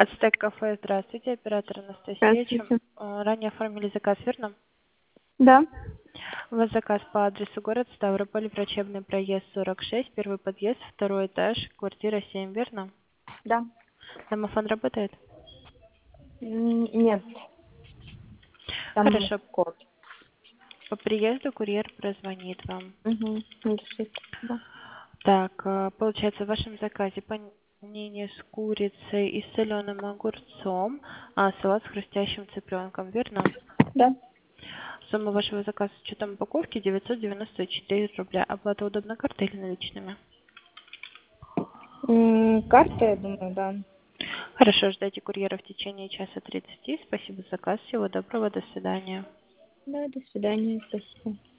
Ацтек кафе, здравствуйте, оператор Анастасия. Здравствуйте. Ранее оформили заказ, верно? Да, У вас заказ по адресу город Ставрополь, врачебный проезд 46, первый подъезд, второй этаж, квартира 7, верно? да. Домофон работает? Нет, там Хорошо. код. По приезду курьер прозвонит вам. Угу. Решит. Да. Так, получается, в вашем заказе панини с курицей и соленым огурцом, а салат с хрустящим цыпленком, верно? Да. Сумма вашего заказа с учетом упаковки 994 рубля. Оплата удобна картой или наличными? Карта, я думаю, да. Хорошо, ждайте курьера в течение часа 30. Спасибо за заказ. Всего доброго. До свидания. Да, до свидания, спасибо.